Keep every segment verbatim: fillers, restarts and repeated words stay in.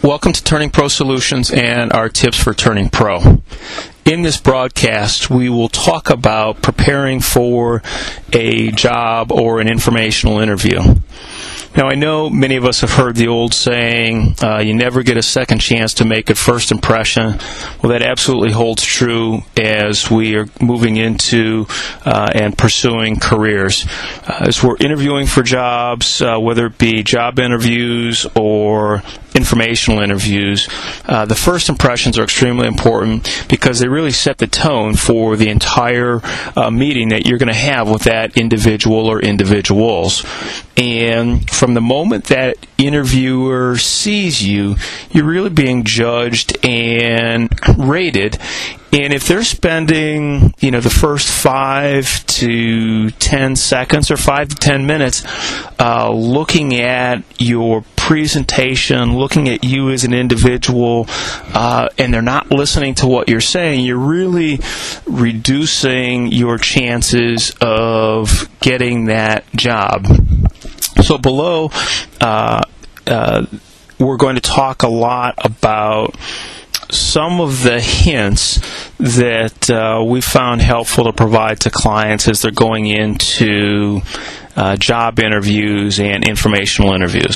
Welcome to Turning Pro Solutions and our tips for turning pro. In this broadcast, we will talk about preparing for a job or an informational interview. Now, I know many of us have heard the old saying, uh, you never get a second chance to make a first impression. Well, that absolutely holds true as we are moving into uh, and pursuing careers. Uh, as we're interviewing for jobs, uh, whether it be job interviews or informational interviews, uh, the first impressions are extremely important because they really set the tone for the entire uh, meeting that you're going to have with that individual or individuals. And from the moment that interviewer sees you, you're really being judged and rated. And if they're spending, you know, the first five to ten seconds or five to ten minutes uh, looking at your presentation, looking at you as an individual, uh, and they're not listening to what you're saying, you're really reducing your chances of getting that job. So below, uh, uh, we're going to talk a lot about some of the hints that uh, we found helpful to provide to clients as they're going into uh, job interviews and informational interviews.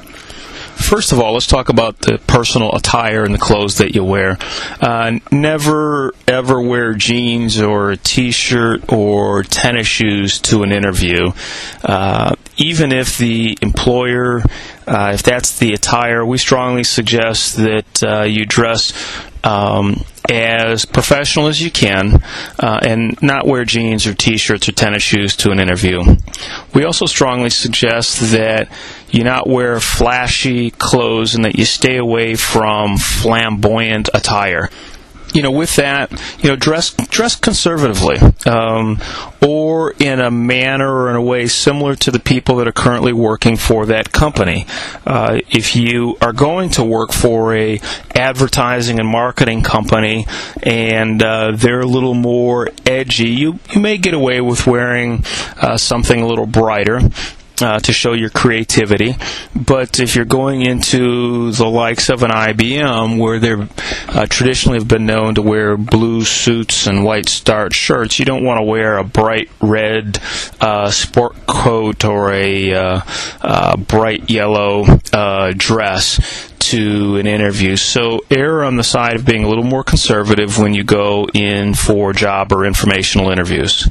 First of all, let's talk about the personal attire and the clothes that you wear. Uh, never, ever wear jeans or a t-shirt or tennis shoes to an interview. Uh, even if the employer, uh, if that's the attire, we strongly suggest that uh, you dress um, as professional as you can uh, and not wear jeans or t-shirts or tennis shoes to an interview. We also strongly suggest that you not wear flashy clothes and that you stay away from flamboyant attire. You know, with that, you know, dress dress conservatively, um, or in a manner or in a way similar to the people that are currently working for that company. Uh, if you are going to work for a advertising and marketing company and uh, they're a little more edgy, you, you may get away with wearing uh, something a little brighter Uh, to show your creativity. But if you're going into the likes of an I B M, where they uh, traditionally have been known to wear blue suits and white starched shirts, you don't want to wear a bright red uh, sport coat or a uh, uh, bright yellow uh, dress to an interview. So err on the side of being a little more conservative when you go in for job or informational interviews.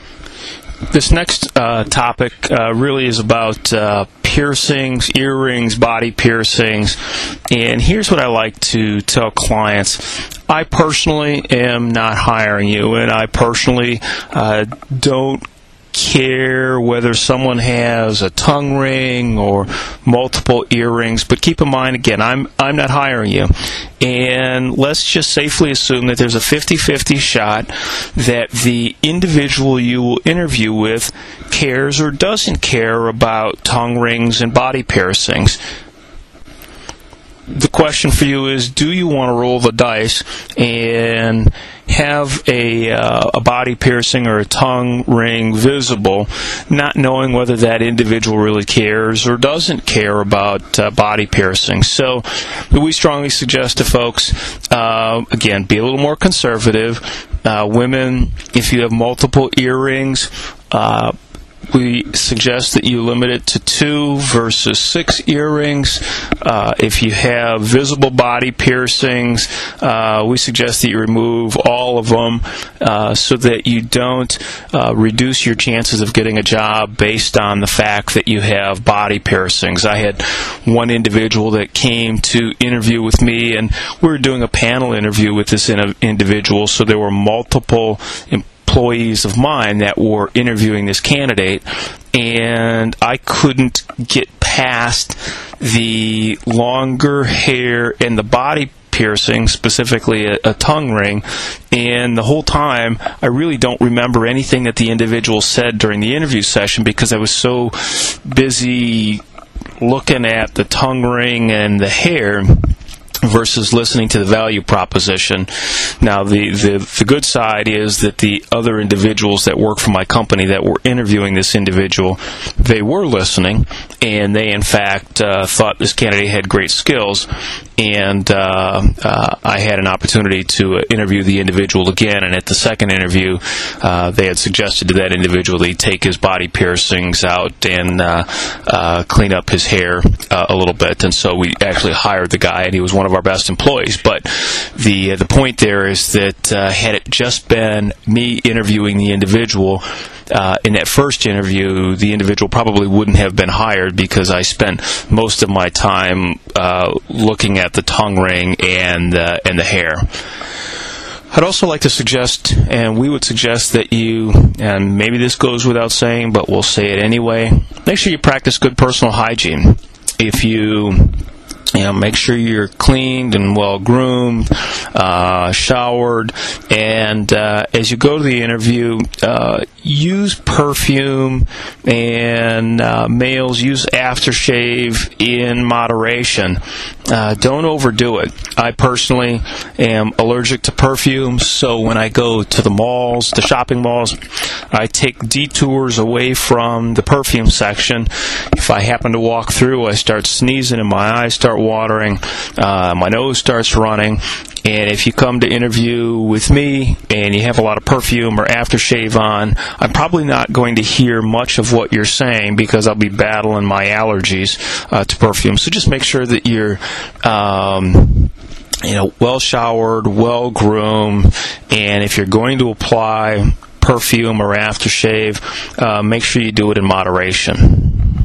This next uh, topic uh, really is about uh, piercings, earrings, body piercings, and here's what I like to tell clients. I personally am not hiring you, and I personally uh, don't care whether someone has a tongue ring or multiple earrings, but keep in mind, again, I'm I'm not hiring you. And let's just safely assume that there's a fifty-fifty shot that the individual you will interview with cares or doesn't care about tongue rings and body piercings. The question for you is, do you want to roll the dice and have a, uh, a body piercing or a tongue ring visible, not knowing whether that individual really cares or doesn't care about uh, body piercing? So we strongly suggest to folks, uh, again, be a little more conservative. Uh, women, if you have multiple earrings, uh, we suggest that you limit it to two versus six earrings. Uh, if you have visible body piercings, uh, we suggest that you remove all of them uh, so that you don't uh, reduce your chances of getting a job based on the fact that you have body piercings. I had one individual that came to interview with me, and we were doing a panel interview with this in- individual, so there were multiple employees of mine that were interviewing this candidate, and I couldn't get past the longer hair and the body piercing, specifically a, a tongue ring, and the whole time I really don't remember anything that the individual said during the interview session because I was so busy looking at the tongue ring and the hair versus listening to the value proposition. Now, the, the, the good side is that the other individuals that work for my company that were interviewing this individual, they were listening, and they, in fact, uh, thought this candidate had great skills, and uh, uh, I had an opportunity to uh, interview the individual again, and at the second interview, uh, they had suggested to that individual that he take his body piercings out and uh, uh, clean up his hair uh, a little bit, and so we actually hired the guy, and he was one of our best employees. But the uh, the point there is that uh, had it just been me interviewing the individual, uh, in that first interview, the individual probably wouldn't have been hired because I spent most of my time uh, looking at the tongue ring and uh, and the hair. I'd also like to suggest, and we would suggest that you, and maybe this goes without saying, but we'll say it anyway, make sure you practice good personal hygiene. If you You know, make sure you're cleaned and well groomed, uh, showered, and uh, as you go to the interview, uh, use perfume, and uh, males use aftershave in moderation. Uh, don't overdo it. I personally am allergic to perfume, so when I go to the malls, the shopping malls, I take detours away from the perfume section. If I happen to walk through, I start sneezing and my eyes start watering, uh, my nose starts running, and if you come to interview with me and you have a lot of perfume or aftershave on, I'm probably not going to hear much of what you're saying because I'll be battling my allergies uh, to perfume. So just make sure that you're um, you know, well showered, well groomed, and if you're going to apply perfume or aftershave, uh, make sure you do it in moderation.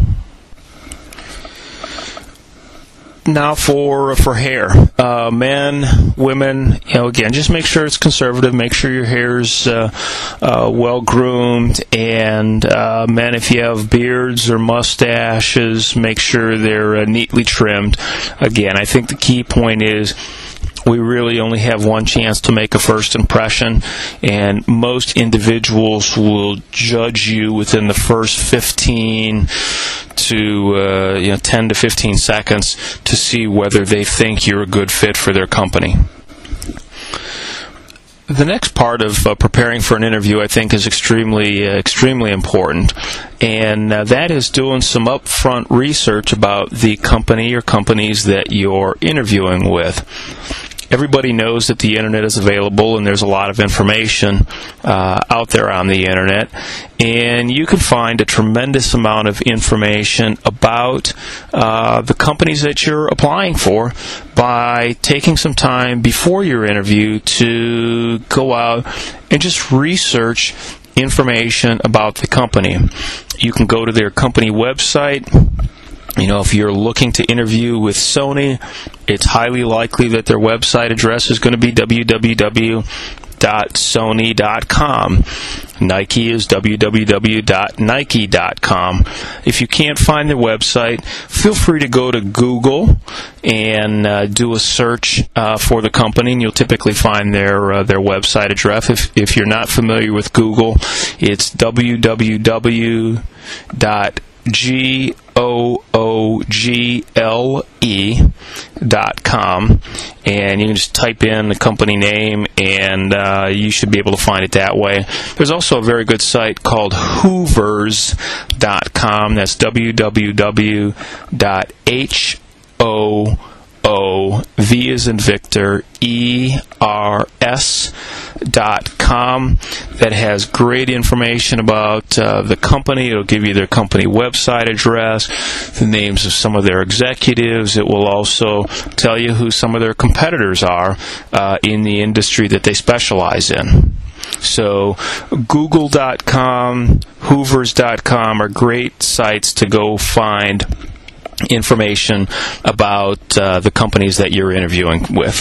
Now for for hair, uh, men, women, you know, again, just make sure it's conservative. Make sure your hair's uh, uh, well groomed, and uh, men, if you have beards or mustaches, make sure they're uh, neatly trimmed. Again, I think the key point is we really only have one chance to make a first impression, and most individuals will judge you within the first fifteen to uh, you know ten to fifteen seconds to see whether they think you're a good fit for their company. The next part of uh, preparing for an interview, I think, is extremely, uh, extremely important, and uh, that is doing some upfront research about the company or companies that you're interviewing with. Everybody knows that the internet is available, and there's a lot of information uh, out there on the internet, and you can find a tremendous amount of information about uh, the companies that you're applying for by taking some time before your interview to go out and just research information about the company. You can go to their company website. You know, if you're looking to interview with Sony, it's highly likely that their website address is going to be w w w dot sony dot com. Nike is w w w dot nike dot com. If you can't find their website, feel free to go to Google and uh, do a search uh, for the company, and you'll typically find their uh, their website address. If if you're not familiar with Google, it's w w w dot G O O G L E dot com, and you can just type in the company name, and uh, you should be able to find it that way. There's also a very good site called hoovers dot com. That's w w w dot h o o v as in Victor E R S dot com. That has great information about uh, the company. It'll give you their company website address, the names of some of their executives. It will also tell you who some of their competitors are uh, in the industry that they specialize in. So google dot com, hoovers dot com are great sites to go find information about uh, the companies that you're interviewing with.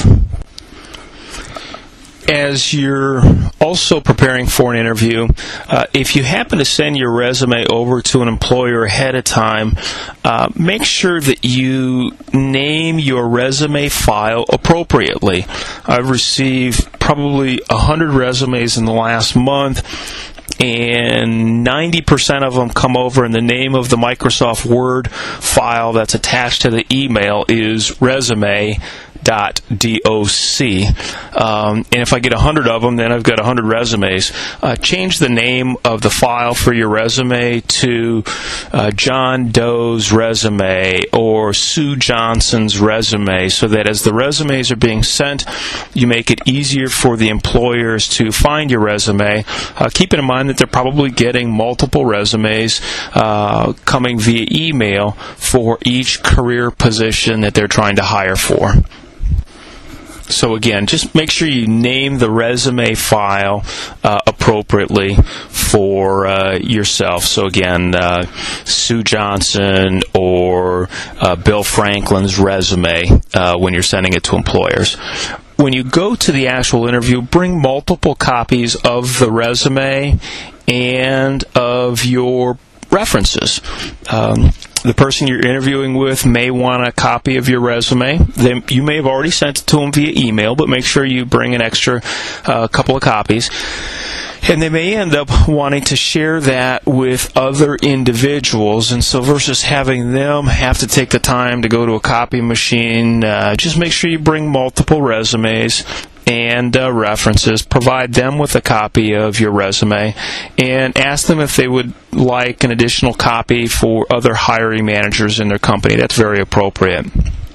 As you're also preparing for an interview, uh, if you happen to send your resume over to an employer ahead of time, uh, make sure that you name your resume file appropriately. I've received probably one hundred resumes in the last month, and ninety percent of them come over, and the name of the Microsoft Word file that's attached to the email is resume dot doc. Um, and if I get one hundred of them, then I've got one hundred resumes. Uh, change the name of the file for your resume to uh, John Doe's resume or Sue Johnson's resume, so that as the resumes are being sent, you make it easier for the employers to find your resume. Uh, keeping in mind that they're probably getting multiple resumes uh, coming via email for each career position that they're trying to hire for. So again, just make sure you name the resume file uh, appropriately for uh, yourself. So again, uh, Sue Johnson or uh, Bill Franklin's resume uh, when you're sending it to employers. When you go to the actual interview, bring multiple copies of the resume and of your references. Um, the person you're interviewing with may want a copy of your resume. They, you may have already sent it to them via email, but make sure you bring an extra uh, couple of copies. And they may end up wanting to share that with other individuals. And so versus having them have to take the time to go to a copy machine, uh, just make sure you bring multiple resumes and uh, references. Provide them with a copy of your resume and ask them if they would like an additional copy for other hiring managers in their company. That's very appropriate.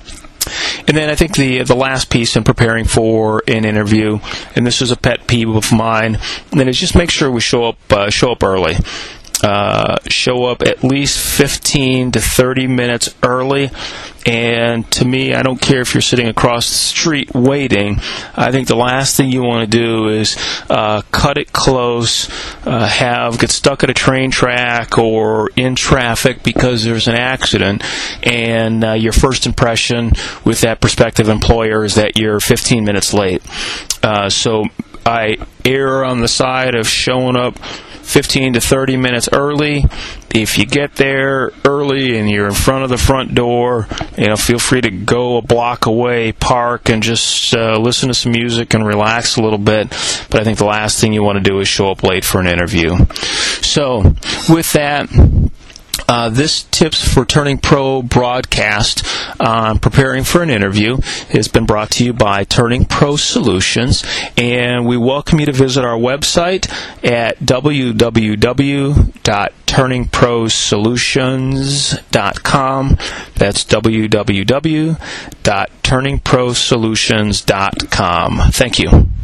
And then I think the the last piece in preparing for an interview, and this is a pet peeve of mine, and then is just make sure we show up uh, show up early. Uh, show up at least fifteen to thirty minutes early. And to me, I don't care if you're sitting across the street waiting. I think the last thing you want to do is uh, cut it close, uh, have get stuck at a train track or in traffic because there's an accident, and uh, your first impression with that prospective employer is that you're fifteen minutes late. Uh, so I err on the side of showing up fifteen to thirty minutes early. If you get there early and you're in front of the front door, you know, feel free to go a block away, park, and just uh, listen to some music and relax a little bit. But I think the last thing you want to do is show up late for an interview. So, with that, Uh, this Tips for Turning Pro broadcast on preparing for an interview has been brought to you by Turning Pro Solutions, and we welcome you to visit our website at w w w dot turning pro solutions dot com. That's w w w dot turning pro solutions dot com. Thank you.